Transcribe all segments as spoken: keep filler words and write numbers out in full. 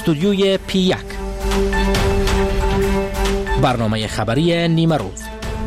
استودیوی پی یک، برنامه خبری نیمه روز.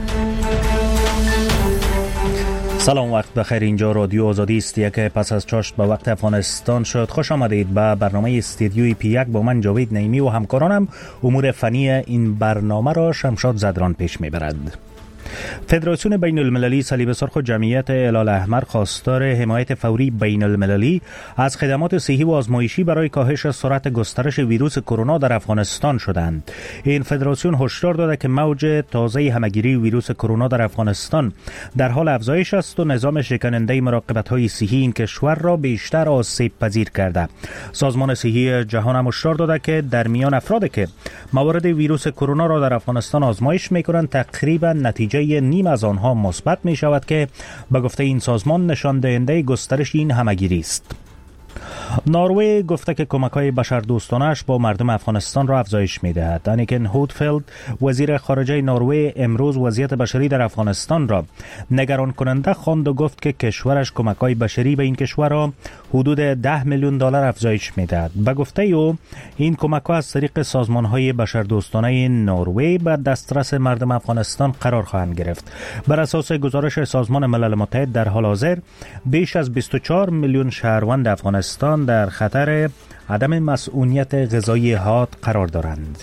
سلام، وقت بخیر. اینجا رادیو آزادی است که پس از چاشت به وقت افغانستان شد. خوش آمدید به برنامه استودیوی پی یک با من جاوید نعیمی و همکارانم. امور فنی این برنامه را شمشاد زدران پیش میبرد. فدراسیون بین المللی صلیب سرخ و جمعیت هلال احمر خواستار حمایت فوری بین المللی از خدمات صحی و آزمایشی برای کاهش سرعت گسترش ویروس کرونا در افغانستان شدند. این فدراسیون هشدار داده که موج تازه همهگیری ویروس کرونا در افغانستان در حال افزایش است و نظام شکننده مراقبت‌های صحی این کشور را بیشتر آسیب پذیر کرده. سازمان صحی جهان هم هشدار داده که در میان افرادی که موارد ویروس کرونا را در افغانستان آزمایش می‌کنند تقریبا نتیجه نیم از آنها مثبت می شود که به گفته این سازمان نشان دهنده گسترش این همهگیری است. نروژ گفته که کمک‌های بشردوستانه‌اش با مردم افغانستان را افزایش می‌دهد. انیکن هودفلد وزیر خارجه نروژ امروز وضعیت بشری در افغانستان را نگران کننده خواند و گفت که کشورش کمک‌های بشری به این کشور را حدود ده میلیون دلار افزایش می‌دهد. به گفته او این کمک‌ها از طریق سازمان‌های بشردوستانه نروژ به دسترس مردم افغانستان قرار خواهند گرفت. بر اساس گزارش سازمان ملل متحد در حال حاضر بیش از بیست و چهار میلیون شهروند افغانستان در خطر عدم مسئولیت غذایی حاد قرار دارند.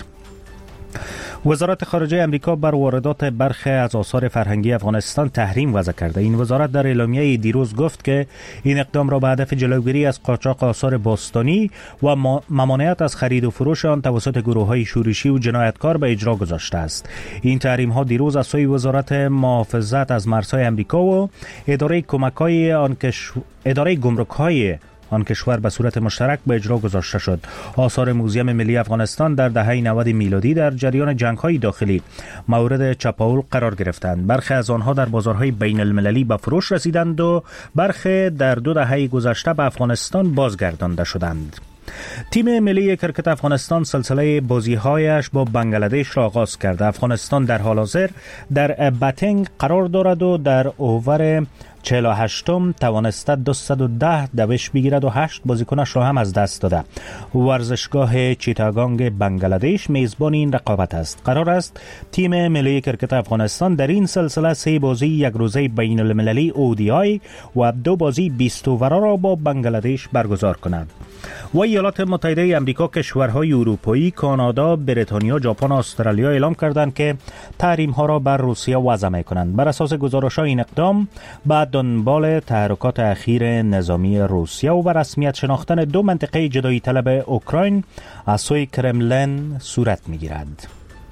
وزارت خارجه امریکا بر واردات برخی از آثار فرهنگی افغانستان تحریم وضع کرده. این وزارت در اعلامیه دیروز گفت که این اقدام را به هدف جلوگیری از قاچاق آثار باستانی و ممانعت از خرید و فروش آن توسط گروه‌های شورشی و جنایتکار به اجرا گذاشته است. این تحریم ها دیروز از سوی وزارت محافظت از مرزهای امریکا و اداره کمک‌های آن کشور اداره گمرک‌های آن کشور به صورت مشترک به اجرا گذاشته شد. آثار موزیم ملی افغانستان در دهه نود میلادی در جریان جنگ‌های داخلی مورد چپاول قرار گرفتند. برخی از آنها در بازارهای بین المللی به فروش رسیدند و برخی در دو دهه گذشته به افغانستان بازگردانده شدند. تیم ملی کرکت افغانستان سلسله بازی‌هایش با بنگلادش را آغاز کرده. افغانستان در حال حاضر در باتنگ قرار دارد و در اوور چهل و هشتم توانسته دویست و ده دوش بگیرد و هشت بازیکنش را هم از دست داده. ورزشگاه چیتاگانگ بنگلادش میزبان این رقابت است. قرار است تیم ملی کرکت افغانستان در این سلسله سه بازی یک روزه بین المللی او دی آی و دو بازی بیست اووره را با بنگلادش برگزار کنند. و ایالات متحده آمریکا، کشورهای اروپایی، کانادا، بریتانیا، ژاپن و استرالیا اعلام کردند که تحریم ها را بر روسیه وضع می‌کنند. بر اساس گزارش ها این اقدام بعد دنبال تحرکات اخیر نظامی روسیه و بر رسمیت شناختن دو منطقه جدایی طلب اوکراین از سوی کرملین صورت می‌گیرد.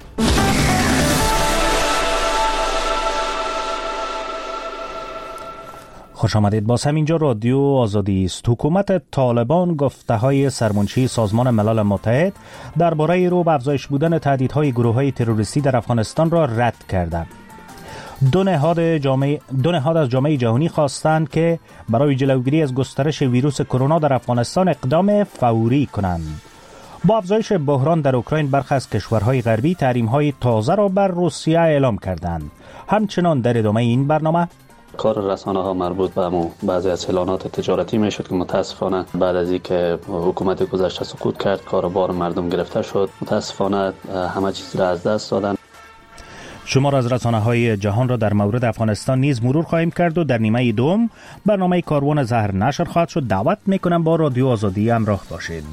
خوش آمدید. باز هم اینجا رادیو آزادی است. حکومت طالبان گفته های سرمنشی سازمان ملل متحد درباره رو به افزایش بودن تهدیدهای گروه‌های تروریستی در افغانستان را رد کرده. دو نهاد جامعه دو نهاد از جامعه جهانی خواستند که برای جلوگیری از گسترش ویروس کرونا در افغانستان اقدام فوری کنند. با افزایش بحران در اوکراین برخی از کشورهای غربی تحریم‌های تازه را بر روسیه اعلام کردند. همچنان در ادامه این برنامه کار رسانه ها مربوط به همون بعضی از اعلانات تجارتی میشد که متاسفانه بعد از اینکه حکومت گذشته سقوط کرد کار بار مردم گرفته شد. متاسفانه همه چیز را از دست دادن. شمار از رسانه‌های جهان را در مورد افغانستان نیز مرور خواهیم کرد و در نیمه دوم برنامه کاروان زهر نشر خواهد شد. دعوت میکنم با رادیو آزادی همراه باشید.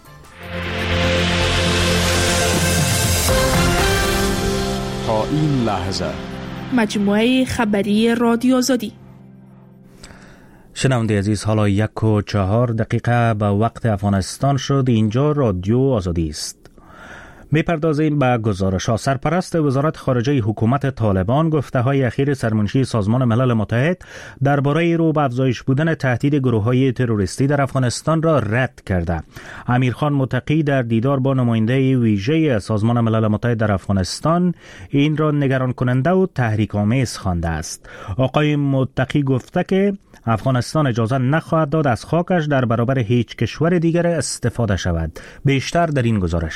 تا این لحظه مجموعه خبری رادیو آزادی. شنونده عزیز، حالا یک و چهار دقیقه به وقت افغانستان شد. اینجا رادیو آزادی است. میپردازیم به گزارش ها. سرپرست وزارت خارجه حکومت طالبان گفته های اخیر سرمنشی سازمان ملل متحد درباره رو به افزایش بودن تهدید گروه های تروریستی در افغانستان را رد کرده. امیرخان متقی در دیدار با نماینده ویژه سازمان ملل متحد در افغانستان این را نگران کننده و تحریک آمیز خوانده است. آقای متقی گفته که افغانستان اجازه نخواهد داد از خاکش در برابر هیچ کشور دیگر استفاده شود. بیشتر در این گزارش.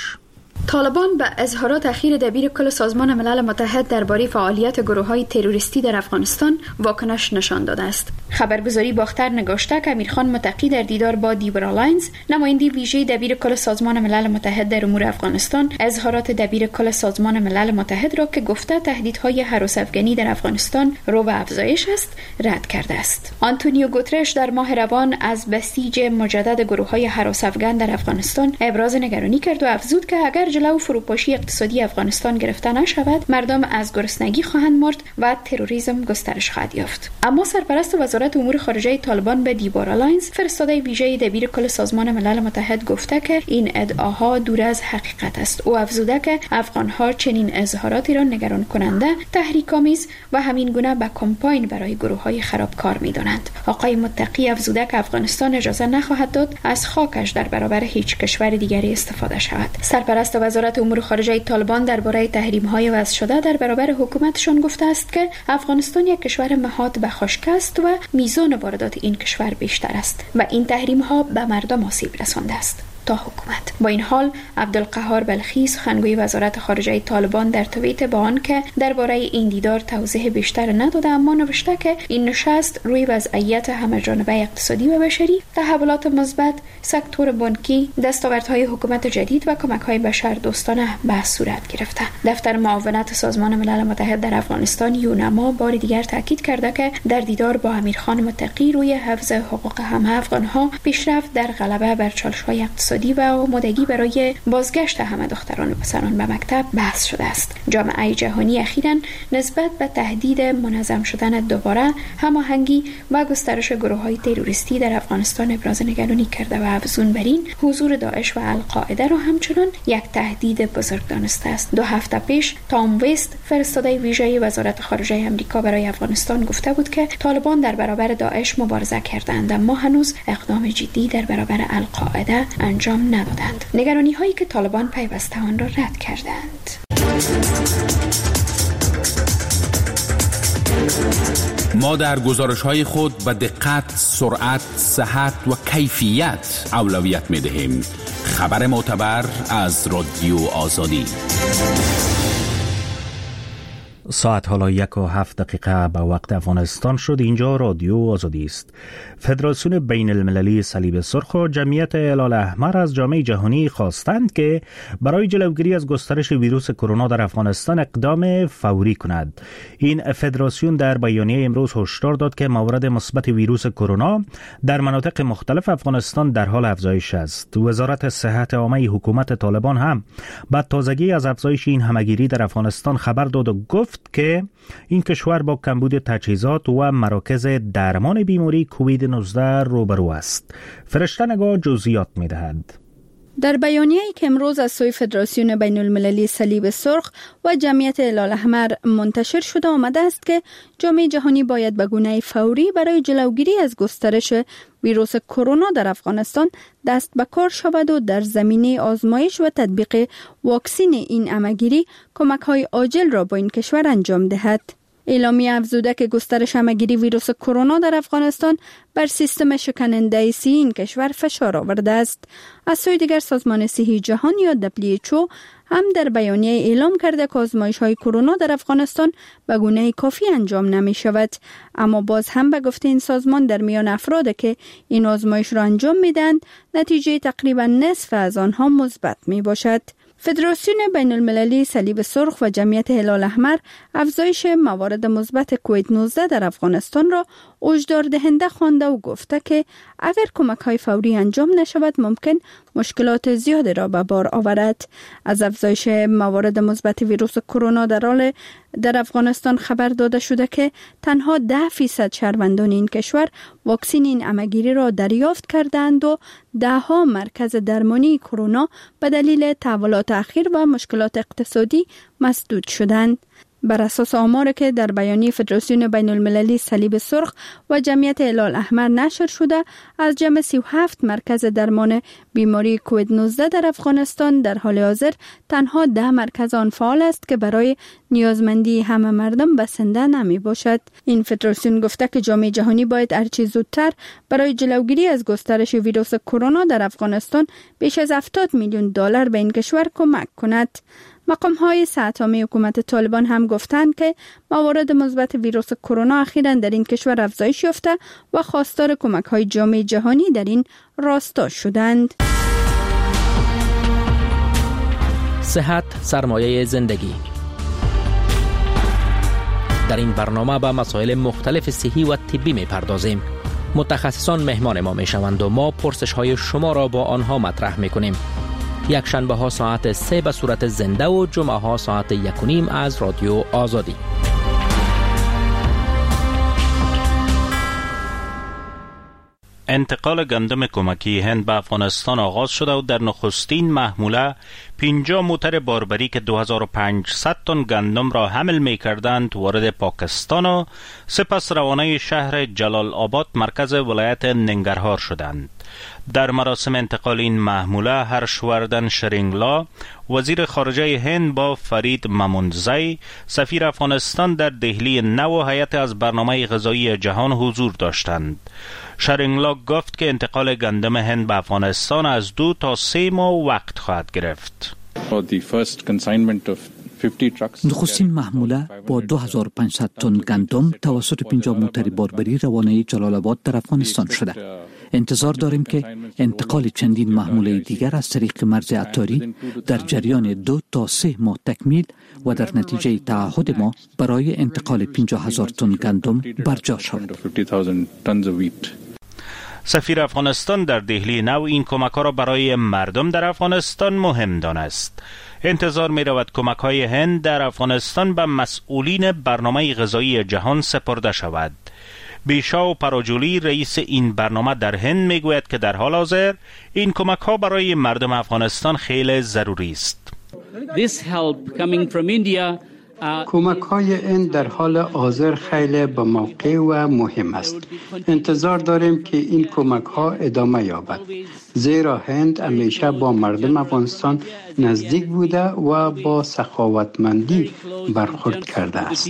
طالبان به اظهارات اخیر دبیر کل سازمان ملل متحد درباره فعالیت گروه‌های تروریستی در افغانستان واکنش نشان داده است. خبرگزاری باختر نگاشته که امیرخان متقی در دیدار با دیبرا لاینز، نماینده ویژه دبیر کل سازمان ملل متحد در امور افغانستان، اظهارات دبیر کل سازمان ملل متحد را که گفته تهدیدهای هراس افغانی در افغانستان رو به افزایش است، رد کرده است. آنتونیو گوترش در ماه روان از بسیج مجدد گروه‌های هراس افغان در افغانستان ابراز نگرانی کرد و افزود که اگر جلو فروپاشی اقتصادی افغانستان گرفته نشود، مردم از گرسنگی خواهند مرد و تروریسم گسترش خواهد یافت. اما سرپرست وزارت امور خارجه طالبان به دیبارا لاینز، فرستاده ویژه دبیر کل سازمان ملل متحد، گفته که این ادعاها دور از حقیقت است. او افزوده که افغانها چنین اظهاراتی را نگران کننده، تحریک‌آمیز و همین گونه به کمپاین برای گروه‌های خرابکار می‌دانند. آقای متقی افزوده که افغانستان اجازه نخواهد داد از خاکش در برابر هیچ کشور دیگری استفاده شود. سرپرست وزارت امور خارجه طالبان درباره تحریم‌های وضع شده در برابر حکومتشان گفته است که افغانستان یک کشور نهاد به خشک است و میزان واردات این کشور بیشتر است و این تحریم‌ها به مردم آسیب رسانده است تا حکومت. با این حال عبدالقهار بلخی، سخنگوی وزارت خارجه طالبان، در توییت با آن که درباره این دیدار توضیح بیشتر نداده، اما نوشته که این نشست روی وضعیت همه‌جانبه اقتصادی و بشری، تحولات مثبت، سکتور بانکی، دستاوردهای حکومت جدید و کمک‌های بشردوستانه به صورت گرفته. دفتر معاونت سازمان ملل متحد در افغانستان یونما بار دیگر تاکید کرده که در دیدار با امیرخان متقی روی حفظ حقوق همه افغان‌ها، پیشرفت در غلبه بر چالش‌های اقتصادی و آمادگی برای بازگشت همه دختران و پسران به مکتب بحث شده است. جامعه جهانی اخیراً نسبت به تهدید منظم شدن دوباره هماهنگی و گسترش گروه‌های تروریستی در افغانستان ابراز نگرانی کرده و افزون بر این حضور داعش و القاعده را همچنان یک تهدید بزرگ دانسته است. دو هفته پیش تام ویست، فرستاده ویژه وزارت خارجه آمریکا برای افغانستان، گفته بود که طالبان در برابر داعش مبارزه کردند اما هنوز اقدام جدی در برابر القاعده انجام ندادند. نگرانی هایی که طالبان پیوسته آن را رد کردند. ما در گزارش های خود به دقت، سرعت، صحت و کیفیت اولویت می دهیم. خبر معتبر از رادیو آزادی. ساعت حالا یک و هفت دقیقه به وقت افغانستان شد. اینجا رادیو آزادی است. فدراسیون بین المللی صلیب سرخ و جمعیت هلال احمر از جامعه جهانی خواستند که برای جلوگیری از گسترش ویروس کرونا در افغانستان اقدام فوری کند. این فدراسیون در بیانیه امروز هشدار داد که موارد مثبت ویروس کرونا در مناطق مختلف افغانستان در حال افزایش است. وزارت صحت عامه حکومت طالبان هم بعد تازگی از افزایش این همه‌گیری در افغانستان خبر داد و گفت که این کشور با کمبود تجهیزات و مراکز درمان بیماری کووید نوزده روبرو است. فرشته نگاه جزئیات می‌دهد. در بیانیه‌ای که امروز از سوی فدراسیون بین المللی صلیب سرخ و جمعیت هلال احمر منتشر شده آمده است که جامعه جهانی باید به گونه فوری برای جلوگیری از گسترش ویروس کرونا در افغانستان دست به کار شود و در زمینه آزمایش و تطبیق واکسین این همه‌گیری کمک‌های عاجل را با این کشور انجام دهد. اعلامیه افزوده که گسترش همه‌گیری ویروس کرونا در افغانستان بر سیستم شکننده سی این کشور فشار آورده است. از سوی دیگر سازمان صحی جهان یا دبلیو اچ او هم در بیانیه اعلام کرده که آزمایش‌های کرونا در افغانستان به گونه کافی انجام نمی شود، اما باز هم به گفته این سازمان در میان افراد که این آزمایش را انجام میدهند نتیجه تقریبا نصف از آنها مثبت می باشد. فدراسیون بین المللی صلیب سرخ و جمعیت هلال احمر افزایش موارد مثبت کووید نوزده در افغانستان را هشدار دهنده خوانده و گفته که اگر کمک‌های فوری انجام نشود ممکن مشکلات زیادی را به بار آورد. از افزایش موارد مثبت ویروس کرونا در حال در افغانستان خبر داده شده که تنها ده فیصد شهروندان این کشور واکسن این همه‌گیری را دریافت کردند و ده ها مرکز درمانی کرونا به دلیل تحولات اخیر و مشکلات اقتصادی مسدود شدند. بر اساس آماری که در بیانیه فدراسیون بین المللی صلیب سرخ و جمعیت هلال احمر نشر شده، از جمع سی و هفت مرکز درمان بیماری کووید نوزده در افغانستان در حال حاضر تنها ده مرکز آن فعال است که برای نیازمندی همه مردم بسنده نمی باشد. این فدراسیون گفته که جامعه جهانی باید هرچه زودتر برای جلوگیری از گسترش ویروس کرونا در افغانستان بیش از هفتاد میلیون دلار به این کشور کمک کند. مقام های سه‌عامی حکومت طالبان هم گفتند که موارد مثبت ویروس کرونا اخیراً در این کشور افزایش یافته و خواستار کمک های جامعه جهانی در این راستا شدند. صحت سرمایه زندگی. در این برنامه به مسائل مختلف صحی و طبی می پردازیم. متخصصان مهمان ما می شوند و ما پرسش های شما را با آنها مطرح می کنیم. یک شنبه ها ساعت سه به صورت زنده و جمعه ها ساعت یک و نیم از رادیو آزادی. انتقال گندم کمکی هند به افغانستان آغاز شده و در نخستین محموله پنجاه موتر باربری که دو هزار و پانصد تن گندم را حمل می کردند وارد پاکستان و سپس روانه شهر جلال آباد مرکز ولایت ننگرهار شدند. در مراسم انتقال این محموله هرشوردن شرینگلا وزیر خارجه هند با فرید ممونزی سفیر افغانستان در دهلی نو هیئت از برنامه غذایی جهان حضور داشتند. شرینگلا گفت که انتقال گندم هند به افغانستان از دو تا سه ماه وقت خواهد گرفت. نخستین محموله با دو هزار و پانصد تن گندم توسط پنجاه موتر باربری روانه جلال آباد در افغانستان شده. انتظار داریم که انتقال چندین محموله دیگر از طریق مرز عطاری در جریان دو تا سه ماه تکمیل و در نتیجه تعهد ما برای انتقال پنجاه هزار تن گندم برجا شود. سفیر افغانستان در دهلی نو این کمک ها را برای مردم در افغانستان مهم دانست. انتظار می رود کمک های هند در افغانستان به مسئولین برنامه غذایی جهان سپرده شود. بیشاو پراجولی رئیس این برنامه در هند می گوید که در حال حاضر این کمک ها برای مردم افغانستان خیلی ضروری است. This help coming from India کمک های این در حال حاضر خیلی به موقع و مهم است. انتظار داریم که این کمک ها ادامه یابد، زیرا هند همیشه با مردم افغانستان نزدیک بوده و با سخاوتمندی برخورد کرده است.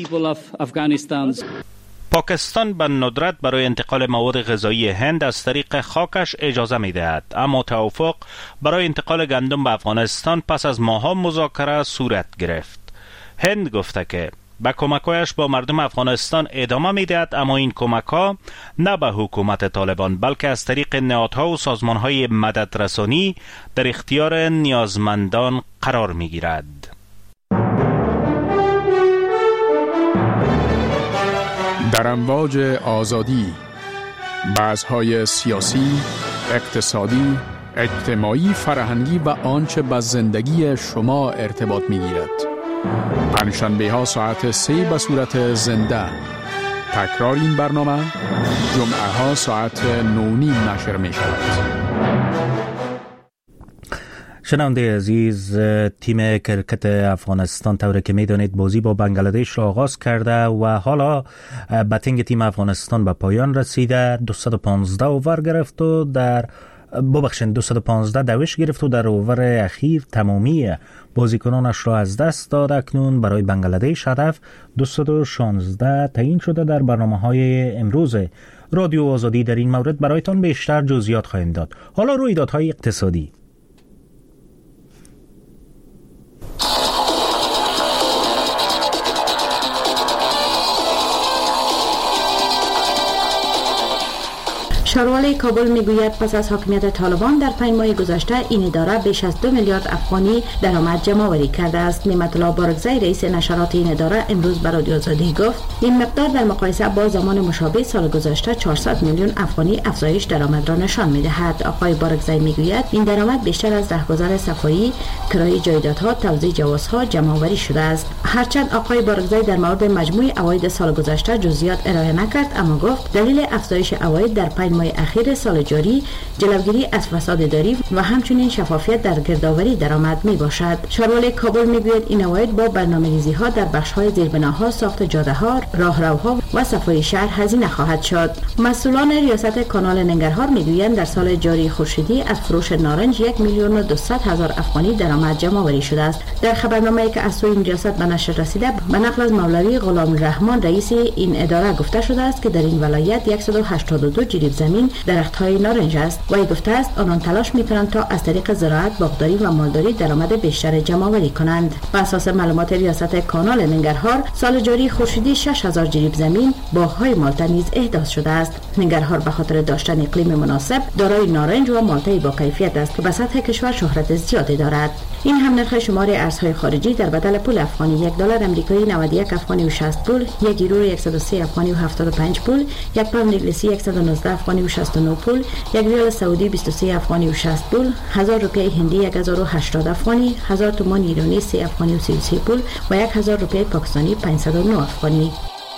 پاکستان به ندرت برای انتقال مواد غذایی هند از طریق خاکش اجازه می دهد، اما توافق برای انتقال گندم به افغانستان پس از ماه‌ها مذاکره صورت گرفت. هند گفته که به کمک‌هایش با مردم افغانستان ادامه می‌دهد، اما این کمک‌ها نه به حکومت طالبان بلکه از طریق نهادها و سازمان‌های مددرسانی در اختیار نیازمندان قرار می‌گیرد. در امواج آزادی، بحث‌های سیاسی، اقتصادی، اجتماعی، فرهنگی و آنچه به زندگی شما ارتباط می‌گیرد. پنجشنبه ها ساعت سه به صورت زنده. تکرار این برنامه جمعه ها ساعت نو نیم نشر می شود. شنونده عزیز، تیم کرکت افغانستان طوری که میدانید بازی با بنگلادش را آغاز کرده و حالا بتینگ تیم افغانستان به پایان رسیده. دویست و پانزده اوور گرفت و در ببخشید دویست و پانزده دوش گرفت و در اوور اخیر تمامی بازیکنانش را از دست داد. اکنون برای بنگلادش هدف دویست و شانزده تعیین شده. در برنامه‌های امروز رادیو آزادی در این مورد برایتان بیشتر جزئیات خواهیم داد. حالا رویدادهای اقتصادی. شاروالی کابل میگوید پس از حاکمیت طالبان در پنج ماه گذشته این اداره بیش از دو میلیارد افغانی درآمد جمع آوری کرده است. نعمت الله بارگزی رئیس نشرات این اداره امروز به رادیو آزادی گفت این مقدار در مقایسه با زمان مشابه سال گذشته چهارصد میلیون افغانی افزایش درآمد را نشان میدهد. آقای بارگزی میگوید این درآمد بیشتر از رهگذر صفایی، کرایه جایدادها، توزیع جوازها جمع آوری شده است. هرچند آقای بارگزی در مورد مجموع عواید سال گذشته جزئیات ارائه نکرد، اما گفت دلیل افزایش عواید در پنج ماه اخیر سال جاری جلوگیری از فساد اداری و همچنین شفافیت در گردآوری درآمد می باشد. شاروالی کابل میگوید این اوایل با برنامه‌ریزی ها در بخش های زیربناها، ساخت جاده ها، راهروها و صفای شهر هزینه خواهد شد. مسئولان ریاست کانال ننگرهار میگویند در سال جاری خورشیدی از فروش نارنج یک میلیون و دویست هزار افغانی درآمد جمع آوری شده است. در خبرنامه‌ای که از سوی این ریاست به نشر رسیده به نقل از مولوی غلام الرحمن رئیس این اداره گفته شده است که در این ولایت صد و هشتاد و دو جریب زمین درخت‌های نارنج است و ای گفته است آنان تلاش می‌کنند تا از طریق زراعت، باغداری و مالداری درآمد بیشتر جمع آوری کنند. بر اساس معلومات ریاست کانال ننگرهار سال جاری خورشیدی شش هزار جریب زمین باغ‌های مالته نیز احداث شده است. ننگرهار به خاطر داشتن اقلیم مناسب دارای نارنج و مالته با کیفیت است که به سطح کشور شهرت زیادی دارد. این هم نرخ شمار ارزهای خارجی در بدل پول افغانی: یک دلار آمریکایی نود و یک افغانی و شصت پول، یک یورو صد و سه افغانی و هفتاد و پنج پول، یک پوند انگلیسی صد و نوزده افغانی و شصت و نه پول، یک ریال سعودی بیست و سه افغانی و شصت پول، هزار روپیه هندی یک هزار و هشتاد افغانی، هزار تومان ایرانی سه افغانی و سی و سه پول و یک هزار روپیه پاکستانی پانصد و نه افغانی.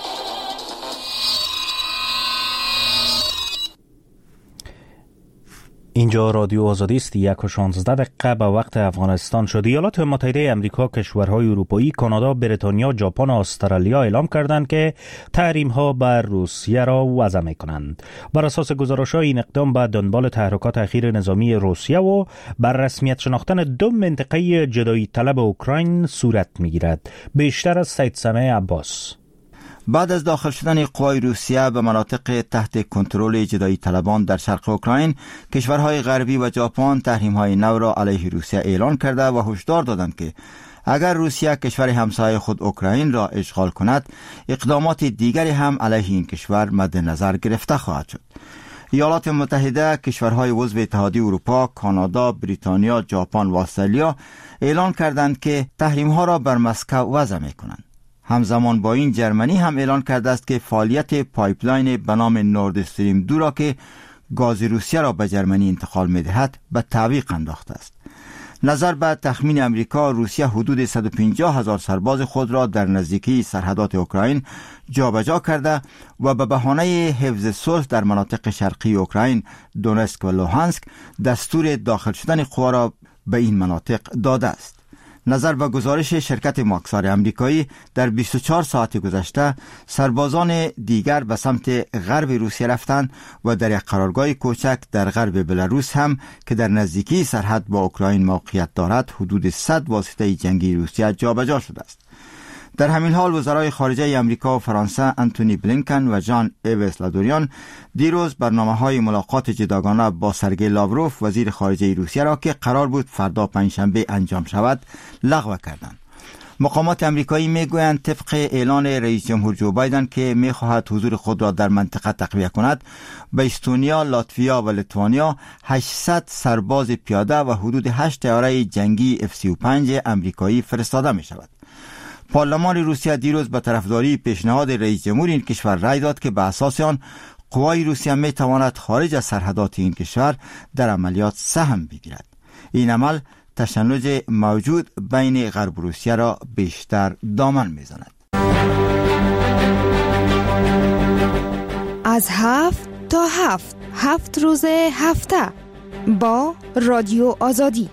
اینجا رادیو آزادی است. یک و شانزده دقیقه به وقت افغانستان شد. ایالات متحده امریکا، کشورهای اروپایی، کانادا، بریتانیا، ژاپن و استرالیا اعلام کردند که تحریم ها بر روسیه را وضع می کنند. بر اساس گزارش ها این اقدام به دنبال تحرکات اخیر نظامی روسیه و بر رسمیت شناختن دو منطقه جدایی طلب اوکراین صورت می گیرد. بیشتر از سید سمیع عباس. بعد از داخل شدن قوای روسیه به مناطق تحت کنترل جدایی طلبان در شرق اوکراین، کشورهای غربی و ژاپن تحریم‌های نو را علیه روسیه اعلان کرده و هشدار دادند که اگر روسیه کشور همسایه خود اوکراین را اشغال کند، اقدامات دیگری هم علیه این کشور مد نظر گرفته خواهد شد. ایالات متحده، کشورهای عضو اتحادیه اروپا، کانادا، بریتانیا، ژاپن و استرالیا اعلان کردند که تحریم‌ها را بر مسکو وضع می‌کنند. همزمان با این جرمنی هم اعلان کرده است که فعالیت پایپلاین به نام نورد استریم دو را که گاز روسیه را به جرمنی انتقال می‌دهد به تعویق انداخته است. نظر به تخمین امریکا، روسیه حدود صد و پنجاه هزار سرباز خود را در نزدیکی سرحدات اوکراین جابجا کرده و به بهانه حفظ صلح در مناطق شرقی اوکراین، دونسک و لوهانسک، دستور داخل شدن قوا را به این مناطق داده است. نظر به گزارش شرکت ماکسار امریکایی، در بیست و چهار ساعت گذشته سربازان دیگر به سمت غرب روسیه رفتند و در یک قرارگاه کوچک در غرب بلاروس هم که در نزدیکی سرحد با اوکراین موقعیت دارد حدود صد واسطه جنگی روسیه جابجا شده است. در همین حال وزرای خارجه امریکا و فرانسه انتونی بلینکن و جان ایوس لادوریان دیروز برنامه‌های ملاقات جداگانه با سرگئی لاوروف وزیر خارجه روسیه را که قرار بود فردا پنجشنبه انجام شود لغو کردند. مقامات امریکایی میگویند طبق اعلان رئیس جمهور جو بایدن که میخواهد حضور خود را در منطقه تقویت کند، به استونیا، لاتویا و لیتوانیا هشتصد سرباز پیاده و حدود هشت طیاره جنگی اف سی و پنج امریکایی فرستاده می شود. پارلمان روسیه دیروز به طرفداری پیشنهاد رئیس جمهور این کشور رای داد که به اساس آن قوای روسیه می تواند خارج از سرحدات این کشور در عملیات سهم بگیرد. این عمل تشنج موجود بین غرب روسیه را بیشتر دامن می زند. از هفت تا هفت هفت روز هفته با رادیو آزادی.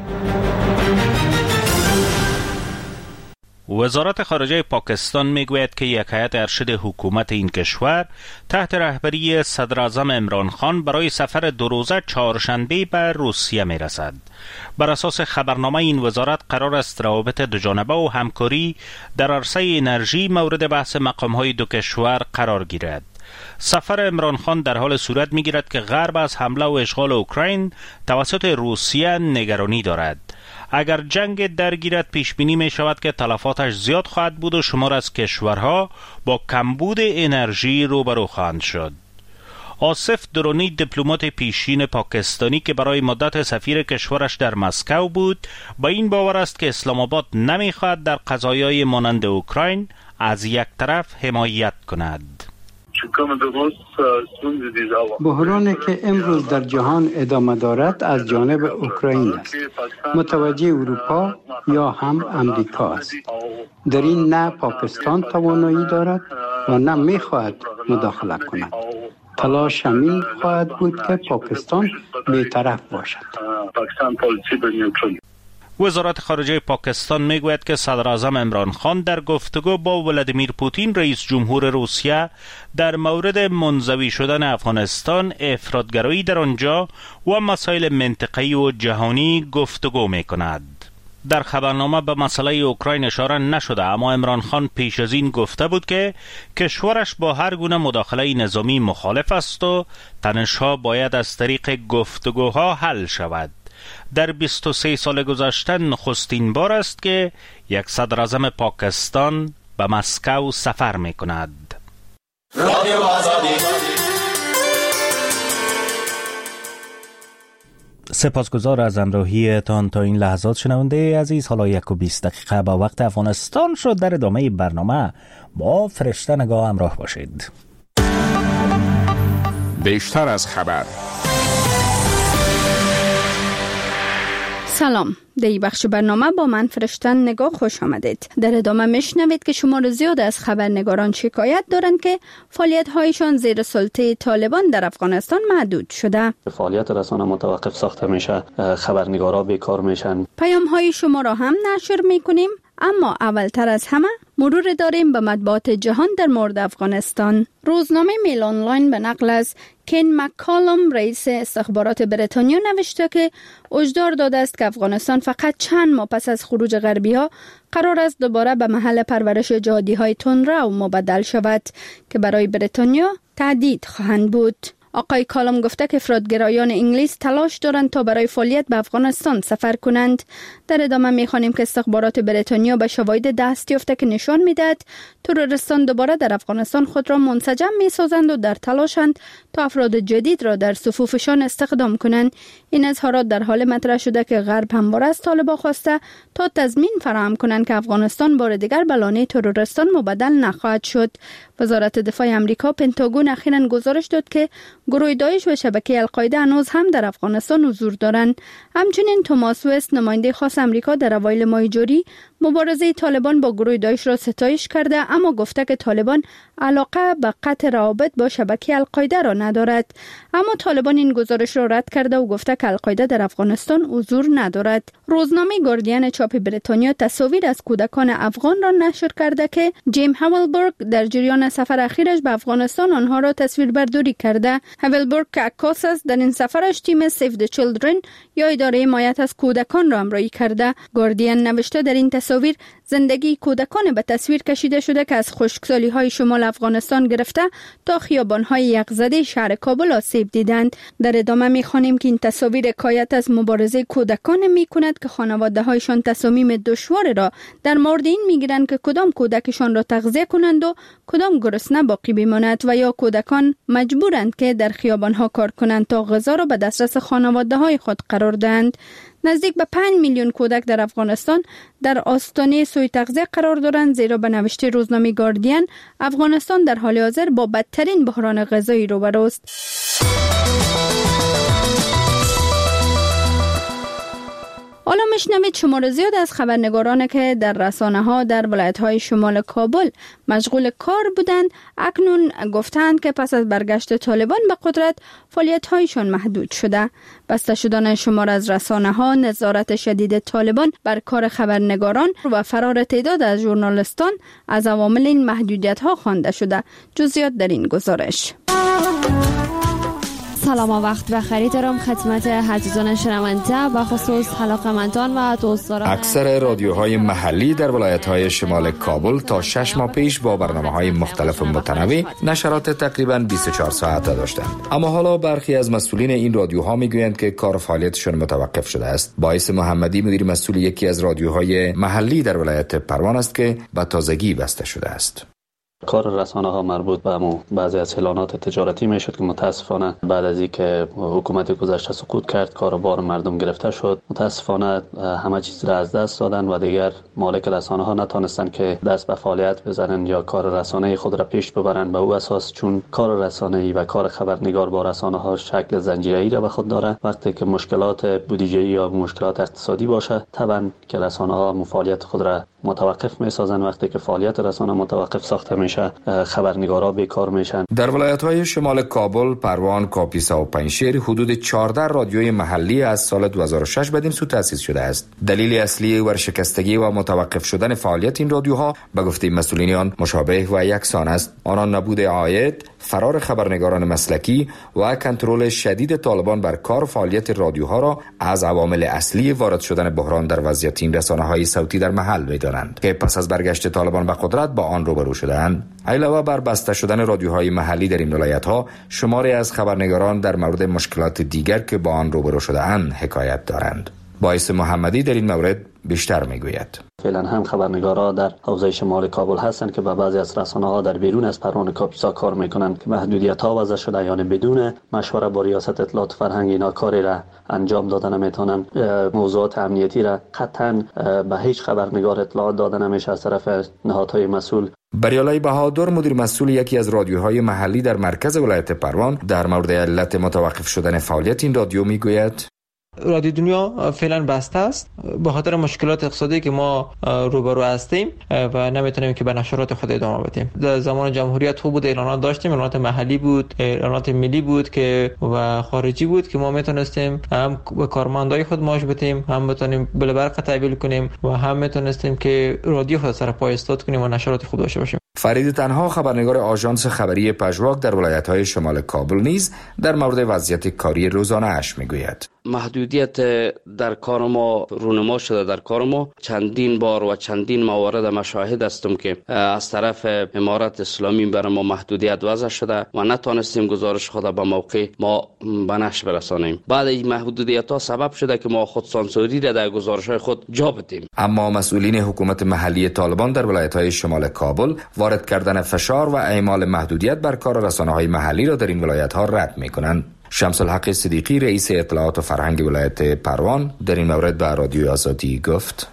وزارت خارجه پاکستان میگوید که یک هیئت ارشد حکومت این کشور تحت رهبری صدر اعظم عمران خان برای سفر دو روزه چهارشنبه به روسیه میرسد. بر اساس خبرنامه این وزارت قرار است روابط دوجانبه و همکاری در عرصه انرژی مورد بحث مقام‌های دو کشور قرار گیرد. سفر عمران خان در حال صورت میگیرد که غرب از حمله و اشغال اوکراین توسط روسیه نگرانی دارد. اگر جنگ درگیرد پیش بینی می شود که تلفاتش زیاد خواهد بود و شمار از کشورها با کمبود انرژی روبرو خواهند شد. آصف درونی، دیپلمات پیشین پاکستانی که برای مدت سفیر کشورش در مسکو بود، با این باور است که اسلام آباد نمی خواهد در قضایای مانند اوکراین از یک طرف حمایت کند. بحرانی که امروز در جهان ادامه دارد از جانب اوکراین است. متوجه اروپا یا هم امریکا است. در این نه پاکستان توانایی دارد و نه می‌خواهد مداخله کند. تلاش همین خواهد بود که پاکستان بی‌طرف باشد. وزارت خارجه پاکستان میگوید که صدر اعظم عمران خان در گفتگو با ولادیمیر پوتین رئیس جمهور روسیه در مورد منزوی شدن افغانستان، افراطگرایی در آنجا و مسائل منطقه‌ای و جهانی گفتگو میکند. در خبرنامه به مسئله اوکراین اشاره نشده، اما عمران خان پیش از این گفته بود که کشورش با هر گونه مداخله نظامی مخالف است و تنش‌ها باید از طریق گفتگوها حل شود. در بیست و سه سال گذشته نخستین بار است که یک صدر اعظم پاکستان به مسکو سفر می کند. رادیو آزادی. سپاسگزار از همراهیتان تا این لحظات شنونده عزیز. حالا یک و بیست دقیقه با وقت افغانستان شد. در ادامه برنامه با فرشته نگاه همراه باشید. بیشتر از خبر. سلام، در این بخش برنامه با من فرشتن نگاه خوش آمدید. در ادامه میشنوید که شمار زیاد از خبرنگاران شکایت دارند که فعالیت هایشان زیر سلطه طالبان در افغانستان محدود شده. فعالیت رسانه متوقف ساخته میشه، خبرنگارا بیکار میشن. پیام های شما را هم نشر میکنیم، اما اولتر از همه مرور داریم به مطبوعات جهان در مورد افغانستان. روزنامه میل آنلاین به نقل از کین مککالم رئیس استخبارات بریتانیا نوشته که هشدار داده است که افغانستان فقط چند ماه پس از خروج غربی ها قرار است دوباره به محل پرورش جهادی های تندرو مبدل شود که برای بریتانیا تهدید خواهند بود. آقای کالم گفته که افراطگرایان انگلیس تلاش دارند تا برای فعالیت به افغانستان سفر کنند. در ادامه می‌خوانیم که استخبارات بریتانیا به شواهد دست یافته که نشان می‌دهد تروریستان دوباره در افغانستان خود را منسجم می‌سازند و در تلاشند تا افراد جدید را در صفوفشان استخدام کنند. این اظهارات در حال مطرح شده که غرب همواره از طالبان خواسته تا تضمین فراهم کنند که افغانستان بار دیگر به لانه تروریستان مبدل نخواهد شد. وزارت دفاع آمریکا پنتاگون اخیراً گزارش داد که گروه داعش و شبکه القاعده هنوز هم در افغانستان حضور دارند. همچنین توماس وست نماینده خاص آمریکا در اوایل ماه جاری مبارزه طالبان با گروه داعش را ستایش کرده، اما گفته که طالبان علاقه به قطع روابط با شبکه القاعده را ندارد. اما طالبان این گزارش را رد کرده و گفته که القاعده در افغانستان حضور ندارد. روزنامه گاردین چاپ بریتانیا تصاویر از کودکان افغان را نشر کرده که جیم هاولبرگ در جریان سفر اخیرش به افغانستان آنها را تصویربرداری کرده. هاولبرگ که عکاس است، در این سفرش تیم سیو د چیلدرن یا اداره حمایت از کودکان را همراهی کرده. گاردین نوشته در این تصاویر زندگی کودکان به تصویر کشیده شده که از خشکسالی های شمال افغانستان گرفته تا خیابان های یخزده شهر کابل آسیب دیدند. در ادامه می‌خوانیم که این تصاویر حکایت از مبارزه کودکان می‌کند که خانواده هایشان تصامیم دشوار را در مورد این می‌گیرند که کدام کودکشان را تغذیه کنند و کدام گرسنه باقی بماند، و یا کودکان مجبورند که در خیابان ها کار کنند تا غذا را به دسترس خانواده های خود قرار دهند. نزدیک به پنج میلیون کودک در افغانستان در آستانه سوء تغذیه قرار دارند، زیرا به نوشته روزنامه گاردین افغانستان در حال حاضر با بدترین بحران غذایی روبروست. حالا میشنوید شمار زیاد از خبرنگاران که در رسانه ها در ولایت های شمال کابل مشغول کار بودند اکنون گفتند که پس از برگشت طالبان به قدرت فعالیت هایشان محدود شده. بسته شدن شمار از رسانه ها، نظارت شدید طالبان بر کار خبرنگاران و فرار تعداد از ژورنالیستان از عوامل این محدودیت ها خوانده شده. جزئیات در این گزارش. سلام و وقت بخیر دارم خدمت عزیزان شنونده و خصوص علاقه‌مندان و دوستداران. اکثر رادیوهای محلی در ولایت‌های شمال کابل تا شش ماه پیش با برنامه‌های مختلف و متنوع نشرات تقریباً بیست و چهار ساعته داشتند، اما حالا برخی از مسئولین این رادیوها میگویند که کار فعالیتشان متوقف شده است. باعث محمدی مدیر مسئول یکی از رادیوهای محلی در ولایت پروان است که به تازگی بسته شده است. کار رسانه ها مربوط به همون بعضی از اعلانات تجارتی میشد که متاسفانه بعد از اینکه حکومت گذشته سقوط کرد کاروبار مردم گرفته شد. متاسفانه همه چیز را از دست دادن و دیگر مالک رسانه ها نتونستن که دست به فعالیت بزنن یا کار رسانه‌ای خود را پیش ببرن به او اساس، چون کار رسانه‌ای و کار خبرنگار با رسانه ها شکل زنجیره‌ای را به خود داره. وقتی که مشکلات بودجه‌ای یا مشکلات اقتصادی باشه طبعا که رسانه ها فعالیت خود را متوقف میسازن. وقتی که فعالیت رسانه متوقف ساخته میشه خبرنگارا بیکار میشن. در ولایت‌های شمال کابل، پروان، کاپیسا و پنجشیر حدود چهارده رادیوی محلی از سال دو هزار و شش بدین سو تأسیس شده است. دلیل اصلی ورشکستگی و متوقف شدن فعالیت این رادیوها به گفته مسئولین آن مشابه و یکسان است. آنان نبود عاید، فرار خبرنگاران مسلکی و کنترل شدید طالبان بر کار و فعالیت رادیوها را از عوامل اصلی وارد شدن بحران در وضعیت این رسانه‌های صوتی در محل می‌دانند که پس از برگشت طالبان به قدرت با آن روبرو شدند. علاوه بر بسته شدن رادیوهای محلی در این ولایت‌ها، شماری از خبرنگاران در مورد مشکلات دیگر که با آن روبرو شده‌اند حکایت دارند. باعث محمدی در این مورد بیشتر میگوید. فعلا هم خبرنگارا در حوزه شمال کابل هستند که با بعضی از رسانه‌ها در بیرون از پروان کاپیسا کار میکنند که محدودیت‌ها وضع شده، یعنی بدون مشوره با ریاست اطلاعات فرهنگ اینا کاری را انجام دادن نمیتونن. موضوعات امنیتی را قطعاً به هیچ خبرنگار اطلاعات داده نمیشه از طرف نهادهای مسئول. بریالای بهادر، مدیر مسئول یکی از رادیوهای محلی در مرکز ولایت پروان، در مورد علت متوقف شدن فعالیت این رادیو میگوید: رادیو دنیا فعلا بسته است به خاطر مشکلات اقتصادی که ما روبرو هستیم و نمیتونیم که به نشرات خود ادامه بدیم. در زمان جمهوریت خوب بود، اعلانات داشتیم، اعلانات محلی بود، اعلانات ملی بود که و خارجی بود که ما میتونستیم هم به کارمندای خود معاش بدیم، هم بتونیم بالبرق تحویل کنیم و هم میتونستیم که رادیو خود سر پای استاد کنیم و نشرات خوب داشته باشیم. فرید تنها، خبرنگار آژانس خبری پژواک در ولایت‌های شمال کابل، نیز در مورد وضعیت کاری روزانه اش میگوید: محدودیت در کار ما رونما شده. در کار ما چندین بار و چندین موارد مشاهد هستم که از طرف امارت اسلامی بر ما محدودیت وضع شده و نتونستیم گزارش خود به موقع ما به نشر برسانیم. بعد این محدودیت ها سبب شده که ما خود سانسوری را در گزارش های خود جا بدیم. اما مسئولین حکومت محلی طالبان در ولایت‌های شمال کابل وارد کردن فشار و اعمال محدودیت بر کار رسانه‌های محلی را در این ولایت‌ها رد می‌کنند. شمس الحق صدیقی، رئیس اطلاعات و فرهنگ ولایت پروان، در این مورد به رادیو آزادی گفت: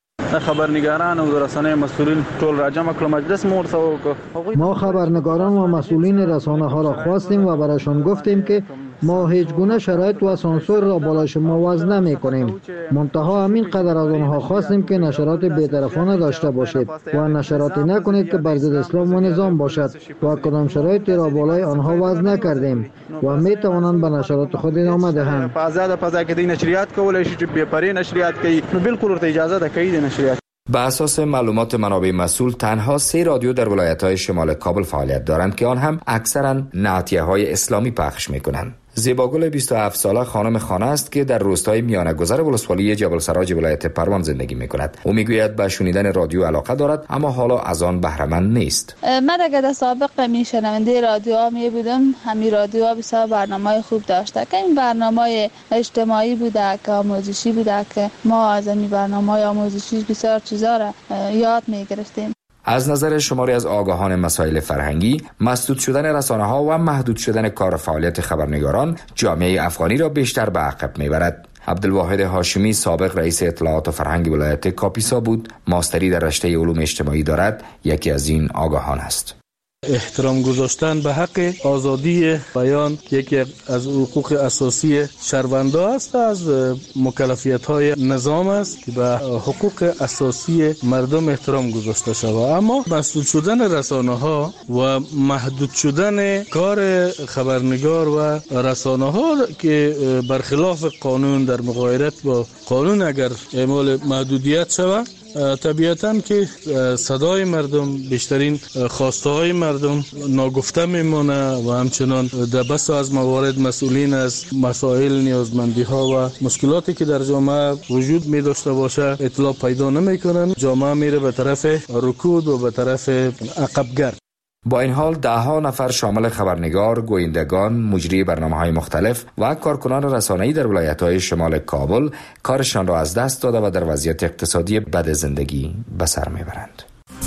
خبرنگاران و رسانه مسئولین طول را جمع کل مجلس مرسو. ما خبرنگاران و مسئولین رسانه ها را خواستیم و برایشان گفتیم که ما هیچ گونه شرایط و سانسور را بالای شما وضع نمی کنیم. منتها همین قدر از آنها خواستیم که نشرات بی‌طرفانه داشته باشید و نشراتی نکنید که بر ضد اسلام و نظام باشد و کدام شرایطی را بالای آنها وضع نکردیم و می توانند به نشرات خود ادامه دهند. آزاد پزا که نشریات کولای شي بے پرې نشریات کوي نو بالکل ورته اجازه ده کوي د نشریات. به اساس معلومات منابع مسئول، تنها سه رادیو در ولایت‌های شمال کابل فعالیت دارند که آن هم اکثرا نعتیه‌های اسلامی پخش می‌کنند. زیباگل بیست و هفت ساله خانم خانه است که در روستای میانه گذر ولسوالی جبل سراج ولایت پروان زندگی می‌کند. او میگوید به شنیدن رادیو علاقه دارد اما حالا از آن بهره مند نیست. من اگر سابق میشنونده رادیو می بودم، همین رادیو بسیار برنامه‌های خوب داشته که این برنامه‌های اجتماعی بوده که آموزشی بوده که ما از این برنامه‌های آموزشی بسیار چیزا را یاد می‌گرفتیم. از نظر شماری از آگاهان مسائل فرهنگی، مسدود شدن رسانه‌ها و محدود شدن کار فعالیت خبرنگاران جامعه افغانی را بیشتر به عقب می‌برد. عبدالواحد هاشمی، سابق رئیس اطلاعات و فرهنگ ولایت کاپیسا بود، ماستری در رشته علوم اجتماعی دارد، یکی از این آگاهان است. احترام گذاشتن به حق آزادی بیان یکی از حقوق اساسی شهروندان است، از مکلفیت‌های نظام است که به حقوق اساسی مردم احترام گذاشته شود. اما مسدود شدن رسانه‌ها و محدود شدن کار خبرنگار و رسانه‌ها که برخلاف قانون در مغایرت با قانون اگر اعمال محدودیت شود، طبیعتاً که صدای مردم، بیشترین خواسته های مردم ناگفته میمونه و همچنان در بس از موارد مسئولین از مسائل، نیازمندی ها و مشکلاتی که در جامعه وجود می داشته باشه اطلاع پیدا نمی کنن. جامعه میره به طرف رکود و به طرف عقبگرد. با این حال ده ها نفر شامل خبرنگار، گویندگان، مجری برنامه‌های مختلف و کارکنان رسانه‌ای در ولایت‌های شمال کابل کارشان را از دست داده و در وضعیت اقتصادی بد زندگی به سر میبرند.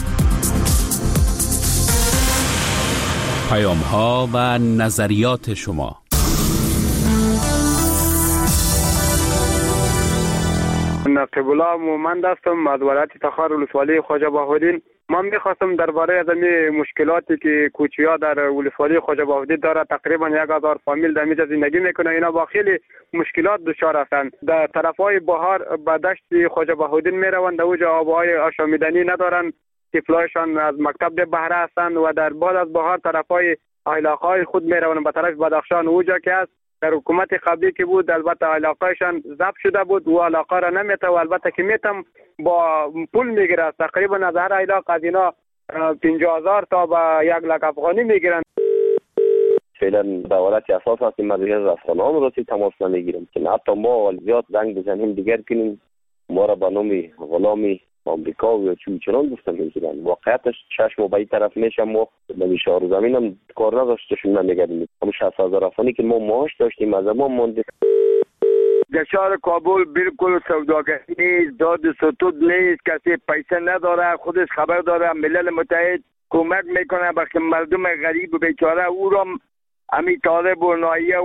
پیام‌ها و نظریات شما. نقیب الله مومند هستم از ولایت تخار ولسوالی خواجه بهاءالدین. من میخواستم درباره از این مشکلاتی که کوچیا در ولسوالی خواجه بهاءالدین داره، تقریبا یک هزار فامیل در اینجا زندگی میکنه، اینا با خیلی مشکلات دچار هستند. در طرفای بهار به دشت خواجه بهاءالدین میروند، اوجا آبهای آشامیدنی ندارن، طفلایشان از مکتب به بهره هستند و در بعد از بهار طرفای علاقه خود میروند به طرف بدخشان، اوجا که است در حکومت قبلی که بود البته علاقهشان ضبط شده بود و علاقه را نمیته و البته که میتم با پول میگیره، تقریبا از هر علاقه از اینا پنجاه هزار تا به یک لک افغانی میگیرن. فعلا به حالت اساس هستیم، از رسانه ها رو تماس نمیگیریم که حتی ما زیاد زنگ بزنیم دیگر کنیم ما را به نام غلامی آمریکا و چون چنان گفتن میگیرن. واقعیتش چشم و به این طرف میشم و به شهر زمین هم کار نداشتشون نمیگردیم. همون شصت هزار افغانی که ما معاش داشتیم از ما مونده. در شهر کابل بالکل سوداگری نیست، داد ستود نیست، کسی پیسه نداره، خودش خبر داره. ملل متحد کمک میکنه به مردم غریب و بیچاره، او را همین طالب و نایه